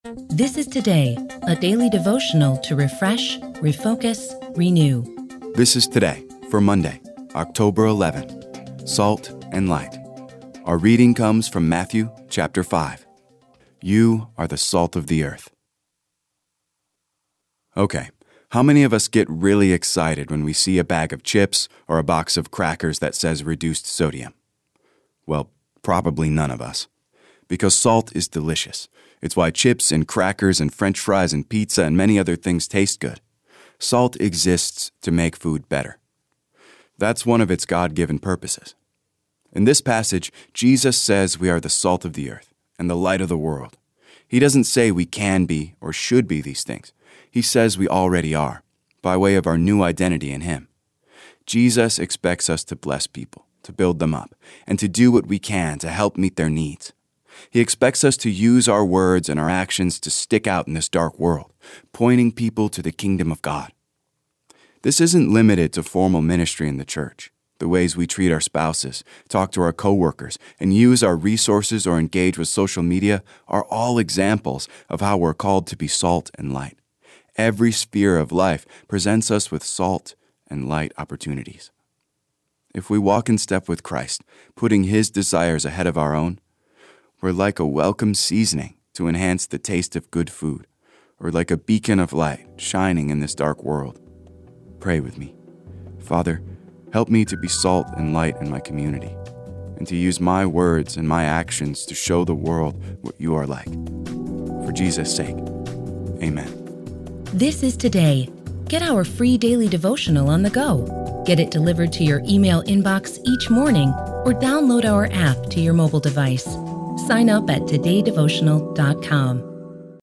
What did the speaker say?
This is Today, a daily devotional to refresh, refocus, renew. This is Today for Monday, October 11th. Salt and Light. Our reading comes from Matthew chapter 5. You are the salt of the earth. Okay, how many of us get really excited when we see a bag of chips or a box of crackers that says reduced sodium? Well, probably none of us. Because salt is delicious. It's why chips and crackers and French fries and pizza and many other things taste good. Salt exists to make food better. That's one of its God-given purposes. In this passage, Jesus says we are the salt of the earth and the light of the world. He doesn't say we can be or should be these things. He says we already are, by way of our new identity in Him. Jesus expects us to bless people, to build them up, and to do what we can to help meet their needs. He expects us to use our words and our actions to stick out in this dark world, pointing people to the kingdom of God. This isn't limited to formal ministry in the church. The ways we treat our spouses, talk to our coworkers, and use our resources or engage with social media are all examples of how we're called to be salt and light. Every sphere of life presents us with salt and light opportunities. If we walk in step with Christ, putting His desires ahead of our own, we're like a welcome seasoning to enhance the taste of good food, or like a beacon of light shining in this dark world. Pray with me. Father, help me to be salt and light in my community, and to use my words and my actions to show the world what you are like. For Jesus' sake, amen. This is Today. Get our free daily devotional on the go. Get it delivered to your email inbox each morning or download our app to your mobile device. Sign up at todaydevotional.com.